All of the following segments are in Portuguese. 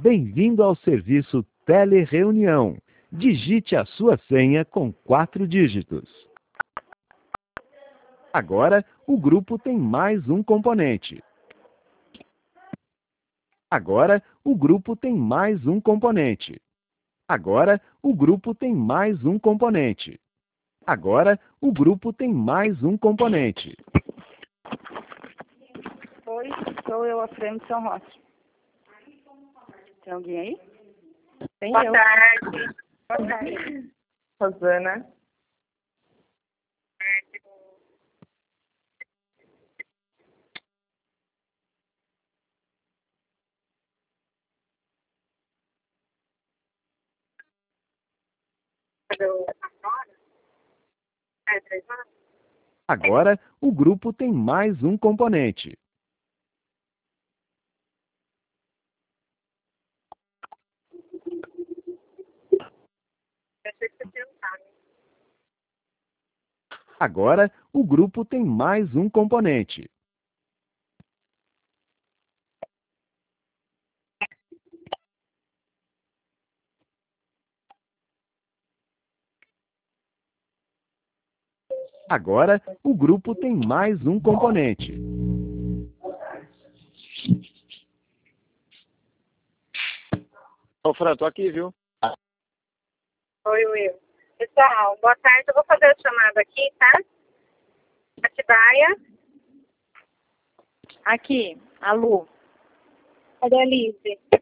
Bem-vindo ao serviço Telereunião. Digite a sua senha com 4 dígitos. Agora, o grupo tem mais um componente. Agora, o grupo tem mais um componente. Agora, o grupo tem mais um componente. Agora, o grupo tem mais um componente. Oi, sou eu, a Fran de São Roque. Tem alguém aí? Tem Boa eu. tarde. Boa tarde. Rosana. Agora, o grupo tem mais um componente. Agora, o grupo tem mais um componente. Agora, o grupo tem mais um componente. Ô, Fran, tô aqui, viu? Oi, Will. Pessoal, boa tarde. Eu vou fazer a chamada aqui, tá? Atibaia. Aqui, a Lu. Cadê a Liz?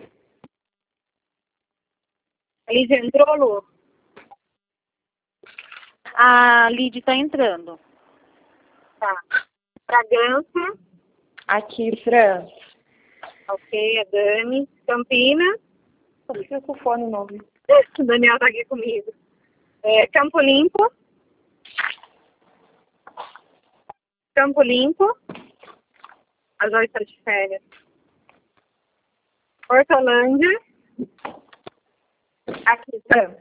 A Liz entrou, Lu? A Lid tá entrando. Tá. Bragança. Aqui, Fran. Ok, a Dani. Campina. Só precisa com o fone novo. O Daniel tá aqui comigo. Campo Limpo. Campo Limpo. A Joyce está de férias. Hortolândia. Aqui, Fran.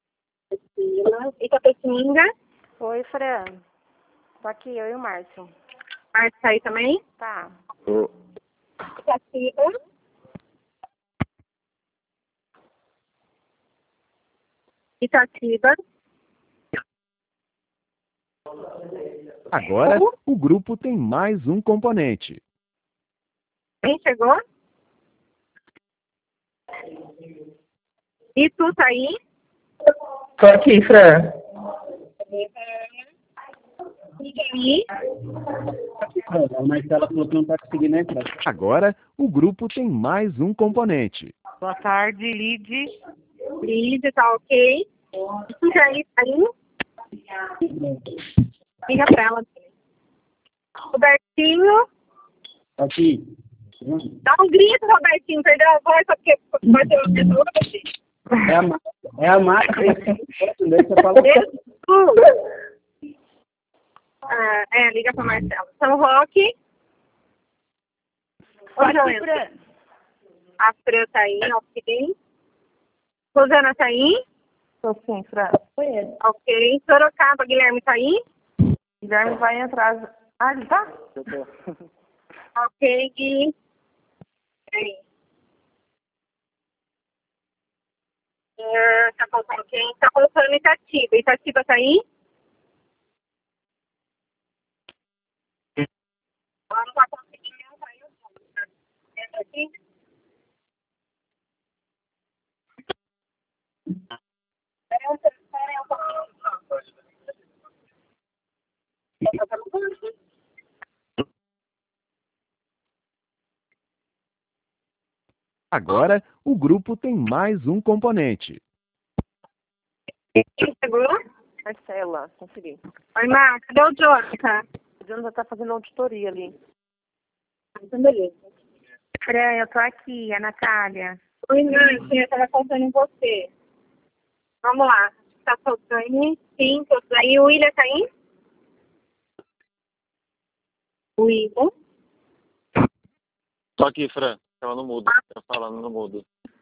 Itapetinga. Oi, Fran. Tô aqui, eu e o Márcio. Márcio tá aí também. Tá. Ô, Itatiba. Itatiba. Agora, o grupo tem mais um componente. Quem chegou? E tu tá aí? Tô aqui, Fran. E aí? A Marcela falou que não tá conseguindo entrar. Agora, o grupo tem mais um componente. Boa tarde, Lid. Liz, tá ok? E aí, tá aí? Liga pra ela. Robertinho. Tô aqui. Dá um grito, Robertinho. Perdeu a voz só porque vai ter uma pessoa hoje. É a Marta. Deixa eu falar. Liga pra Marcela. São Roque. Onde eu entro? A Fran tá aí, ok. Rosana tá aí? Tô sim, Fran. Ok. Sorocaba, Guilherme tá aí? Guilherme vai entrar. Ah, ele tá? eu tô. Ok, Gui. Peraí. Tá faltando quem? Tá faltando Itatiba. Itatiba tá aí? Ela não tá conseguindo entrar aí. Entra aqui. Espera um pouquinho. Agora, o grupo tem mais um componente. Quem chegou? Marcela, consegui. Oi, Mar, cadê o Jonathan? O Jonathan tá fazendo auditoria ali. Então, beleza. Fran, eu tô aqui, a Natália. Oi, Nancy, eu tava contando em você. Vamos lá. Tá faltando 5. Aí o William tá aí? O William. Tô aqui, Fran. Tava no mudo. Tava falando no mudo.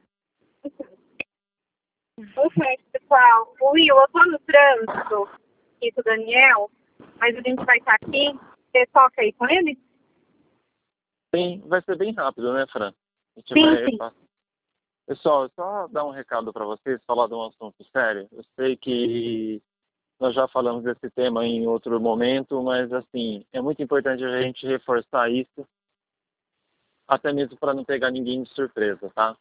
Ok, pessoal. O Will, eu tô no trânsito aqui com o Daniel, mas a gente vai estar aqui. Você toca aí com ele? Sim, vai ser bem rápido, né, Fran? A gente Sim, vai sim. passar. Pessoal, só dar um recado para vocês, falar de um assunto sério. Eu sei que nós já falamos desse tema em outro momento, mas assim, é muito importante a gente reforçar isso, até mesmo para não pegar ninguém de surpresa, tá?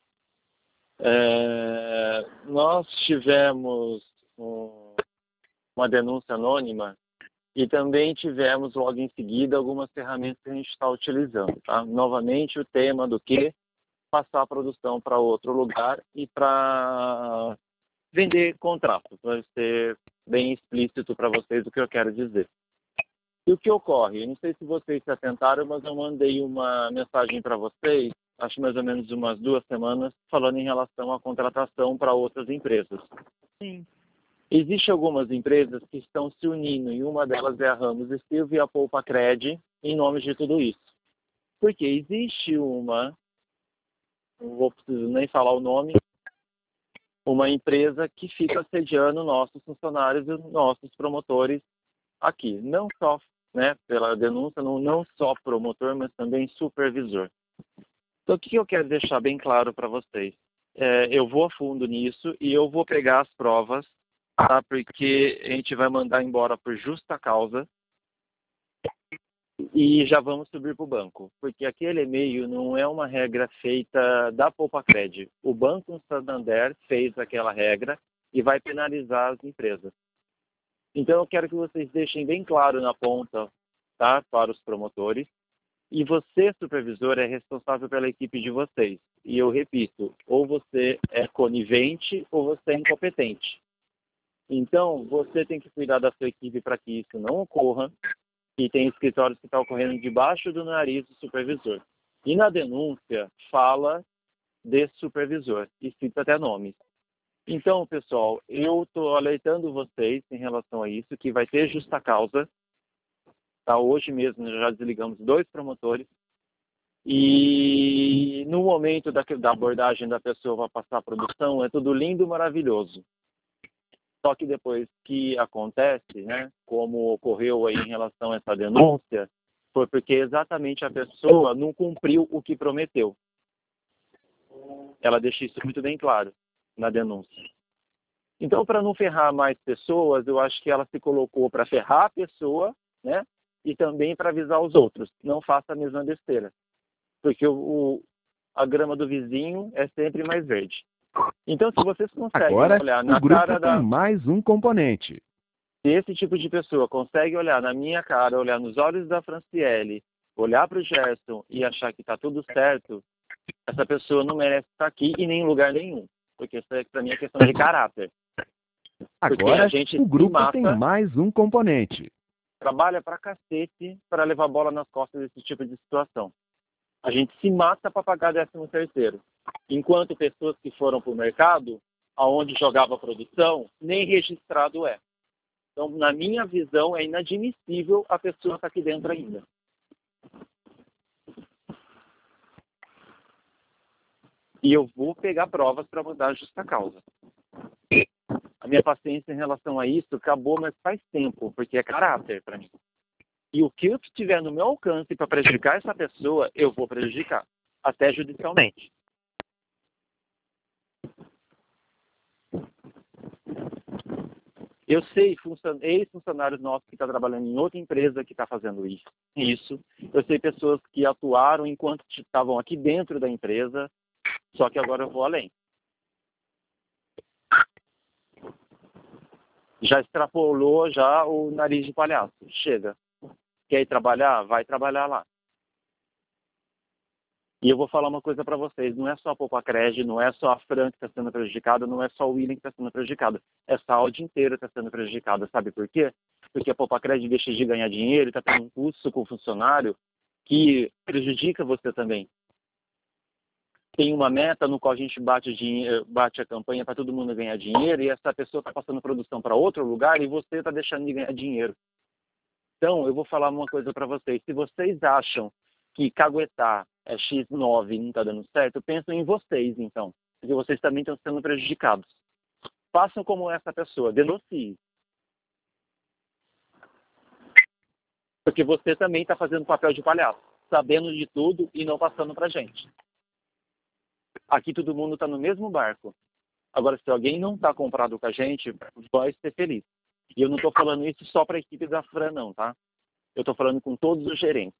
Nós tivemos uma denúncia anônima e também tivemos logo em seguida algumas ferramentas que a gente está utilizando, tá? Novamente o tema do que passar a produção para outro lugar e para vender contrato, para ser bem explícito para vocês o que eu quero dizer. E o que ocorre? Eu não sei se vocês se atentaram, mas eu mandei uma mensagem para vocês, acho mais ou menos umas 2 semanas, falando em relação à contratação para outras empresas. Sim. Existem algumas empresas que estão se unindo, e uma delas é a Ramos e Silva e a Poupa Cred, em nome de tudo isso. Porque existe não vou precisar nem falar o nome, uma empresa que fica assediando nossos funcionários e nossos promotores aqui. Não só, né, pela denúncia, não só promotor, mas também supervisor. Então, o que eu quero deixar bem claro para vocês? Eu vou a fundo nisso e eu vou pegar as provas, tá? Porque a gente vai mandar embora por justa causa e já vamos subir para o banco. Porque aquele e-mail não é uma regra feita da Poupa Cred. O Banco Santander fez aquela regra e vai penalizar as empresas. Então, eu quero que vocês deixem bem claro na ponta, tá? Para os promotores. E você, supervisor, é responsável pela equipe de vocês. E eu repito, ou você é conivente ou você é incompetente. Então, você tem que cuidar da sua equipe para que isso não ocorra. E tem escritórios que estão ocorrendo debaixo do nariz do supervisor. E na denúncia, fala desse supervisor e cita até nomes. Então, pessoal, eu estou alertando vocês em relação a isso, que vai ter justa causa. Tá? Hoje mesmo já desligamos 2 promotores. E no momento da abordagem da pessoa para passar a produção, é tudo lindo e maravilhoso. Só que depois que acontece, né, como ocorreu aí em relação a essa denúncia, foi porque exatamente a pessoa não cumpriu o que prometeu. Ela deixa isso muito bem claro na denúncia. Então, para não ferrar mais pessoas, eu acho que ela se colocou para ferrar a pessoa, né, e também para avisar os outros. Não faça a mesma besteira. Porque a grama do vizinho é sempre mais verde. Então, se vocês conseguem Agora, olhar o na grupo cara tem mais um componente. Se esse tipo de pessoa consegue olhar na minha cara, olhar nos olhos da Franciele, olhar para o Gerson e achar que está tudo certo, essa pessoa não merece estar aqui e nem em lugar nenhum. Porque isso para mim é questão de caráter. Agora, a gente o grupo mata, tem mais um componente. trabalha pra cacete para levar bola nas costas desse tipo de situação. A gente se mata para pagar 13º. Enquanto pessoas que foram para o mercado, aonde jogava a produção, nem registrado é. Então, na minha visão, é inadmissível a pessoa estar aqui dentro ainda. E eu vou pegar provas para mudar a justa causa. A minha paciência em relação a isso acabou, mas faz tempo, porque é caráter para mim. E o que eu estiver no meu alcance para prejudicar essa pessoa, eu vou prejudicar, até judicialmente. Eu sei ex-funcionários nossos que estão trabalhando em outra empresa que está fazendo isso. Eu sei pessoas que atuaram enquanto estavam aqui dentro da empresa, só que agora eu vou além. Já extrapolou já o nariz de palhaço. Chega. Quer ir trabalhar? Vai trabalhar lá. E eu vou falar uma coisa para vocês. Não é só a Poupa Cred, não é só a Fran que está sendo prejudicada, não é só o William que está sendo prejudicado. Essa Audi inteira está sendo prejudicada. Sabe por quê? Porque a Poupa Cred deixa de ganhar dinheiro e está tendo um custo com o funcionário que prejudica você também. Tem uma meta no qual a gente bate a campanha para todo mundo ganhar dinheiro e essa pessoa está passando produção para outro lugar e você está deixando de ganhar dinheiro. Então, eu vou falar uma coisa para vocês. Se vocês acham que caguetar é X9 e não está dando certo, pensem em vocês, então. Porque vocês também estão sendo prejudicados. Façam como essa pessoa, denuncie. Porque você também está fazendo papel de palhaço, sabendo de tudo e não passando para gente. Aqui todo mundo está no mesmo barco. Agora, se alguém não está comprado com a gente, vai ser feliz. E eu não estou falando isso só para a equipe da Fran, não, tá? Eu estou falando com todos os gerentes.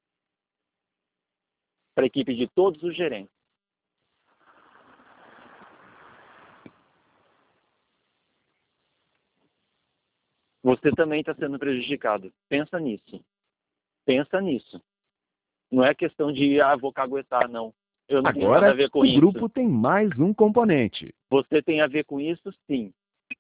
Para a equipe de todos os gerentes. Você também está sendo prejudicado. Pensa nisso. Pensa nisso. Não é questão de, vou caguetar, não. Eu não tenho nada Agora, a ver com o isso. grupo tem mais um componente. Você tem a ver com isso, sim.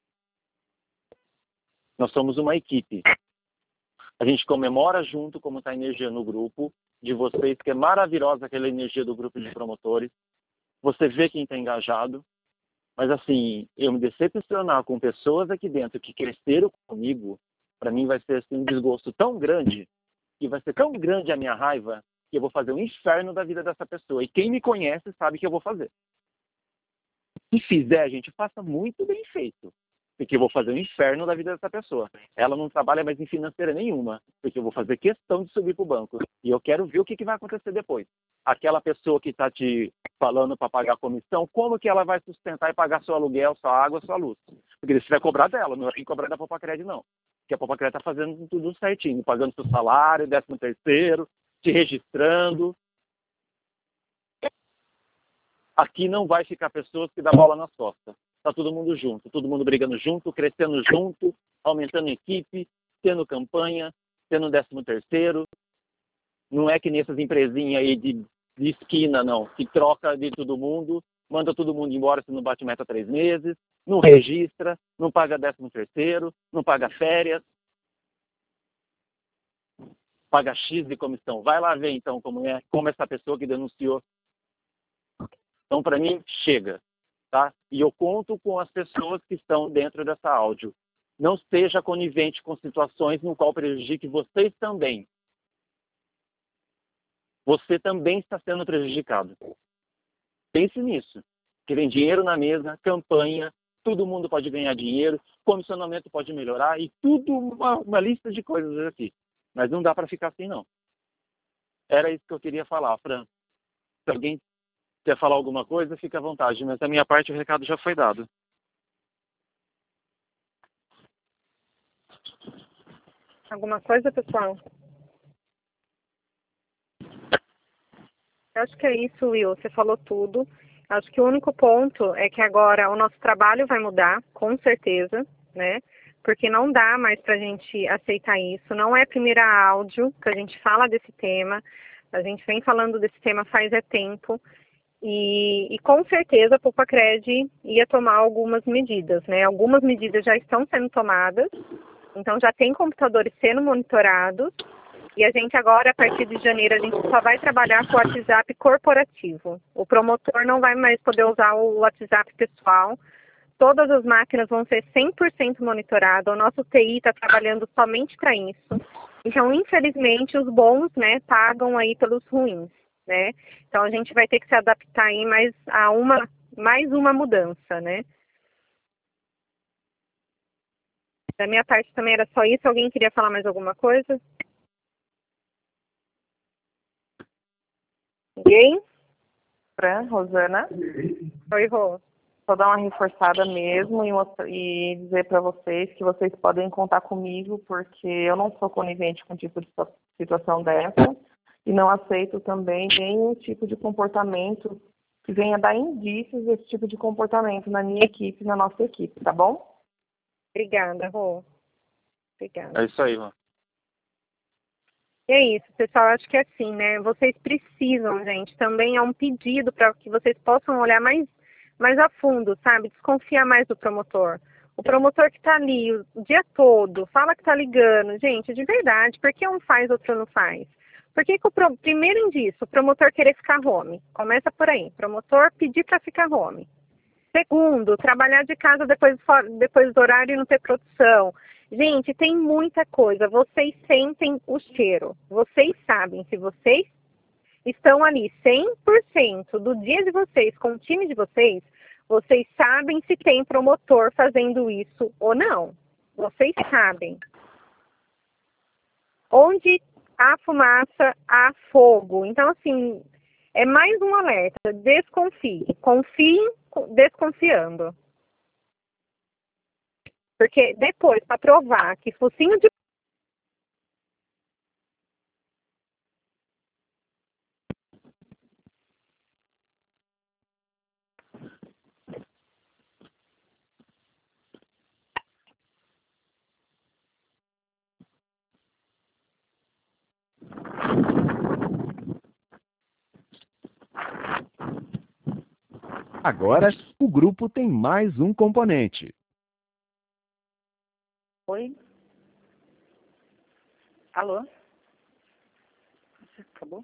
Nós somos uma equipe. A gente comemora junto como está a energia no grupo, de vocês, que é maravilhosa aquela energia do grupo de promotores. Você vê quem está engajado. Mas assim, eu me decepcionar com pessoas aqui dentro que cresceram comigo, para mim vai ser assim, um desgosto tão grande, e vai ser tão grande a minha raiva, que eu vou fazer um inferno da vida dessa pessoa. E quem me conhece sabe que eu vou fazer. Se fizer, gente, faça muito bem feito. Porque eu vou fazer um inferno da vida dessa pessoa. Ela não trabalha mais em financeira nenhuma, porque eu vou fazer questão de subir para o banco. E eu quero ver o que vai acontecer depois. Aquela pessoa que está te falando para pagar a comissão, como que ela vai sustentar e pagar seu aluguel, sua água, sua luz? Porque você vai cobrar dela, não vai cobrar da Popacred, não. Porque a Popacred está fazendo tudo certinho, pagando seu salário, 13º, te registrando. Aqui não vai ficar pessoas que dão bola nas costas. Está todo mundo junto, todo mundo brigando junto, crescendo junto, aumentando equipe, tendo campanha, tendo 13º. Não é que nessas empresinhas aí de esquina, não, que troca de todo mundo, manda todo mundo embora se não bate meta 3 meses, não registra, não paga 13º, não paga férias, paga X de comissão. Vai lá ver então como essa pessoa que denunciou. Então, para mim, chega. Tá? E eu conto com as pessoas que estão dentro dessa áudio. Não seja conivente com situações no qual prejudique vocês também. Você também está sendo prejudicado. Pense nisso. Que vem dinheiro na mesa, campanha, todo mundo pode ganhar dinheiro, comissionamento pode melhorar e tudo uma lista de coisas aqui. Mas não dá para ficar assim, não. Era isso que eu queria falar, Fran. Se alguém quer falar alguma coisa, fica à vontade, mas da minha parte o recado já foi dado. Alguma coisa, pessoal? Eu acho que é isso, Will. Você falou tudo. Acho que o único ponto é que agora o nosso trabalho vai mudar, com certeza, né? Porque não dá mais pra gente aceitar isso. Não é a primeira áudio que a gente fala desse tema. A gente vem falando desse tema faz tempo. E com certeza a Popacred ia tomar algumas medidas, né? Algumas medidas já estão sendo tomadas, então já tem computadores sendo monitorados, e a gente agora, a partir de janeiro, a gente só vai trabalhar com o WhatsApp corporativo. O promotor não vai mais poder usar o WhatsApp pessoal, todas as máquinas vão ser 100% monitoradas, o nosso TI está trabalhando somente para isso. Então, infelizmente, os bons, né, pagam aí pelos ruins. Né? Então a gente vai ter que se adaptar aí mais uma mudança, né? Da minha parte também era só isso. Alguém queria falar mais alguma coisa? Ninguém? Fran, Rosana. Oi, Rô. Só dar uma reforçada mesmo e dizer para vocês que vocês podem contar comigo, porque eu não sou conivente com tipo de situação dessa. E não aceito também nenhum tipo de comportamento que venha dar indícios desse tipo de comportamento na minha equipe, na nossa equipe, tá bom? Obrigada, Rô. Obrigada. É isso aí, Rô. E é isso, pessoal. Acho que é assim, né? Vocês precisam, gente. Também é um pedido para que vocês possam olhar mais a fundo, sabe? Desconfiar mais do promotor. O promotor que está ali o dia todo, fala que está ligando. Gente, de verdade, por que um faz, outro não faz? Por que primeiro indício, o promotor querer ficar home? Começa por aí, promotor pedir para ficar home. Segundo, trabalhar de casa depois do horário e não ter produção. Gente, tem muita coisa, vocês sentem o cheiro. Vocês sabem, se vocês estão ali 100% do dia de vocês, com o time de vocês sabem se tem promotor fazendo isso ou não. Vocês sabem. Onde há fumaça, há fogo. Então, assim, É mais um alerta. Desconfie. Confie desconfiando. Porque depois, para provar que focinho de Agora, o grupo tem mais um componente. Oi? Alô? Você acabou?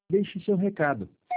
Deixe seu recado.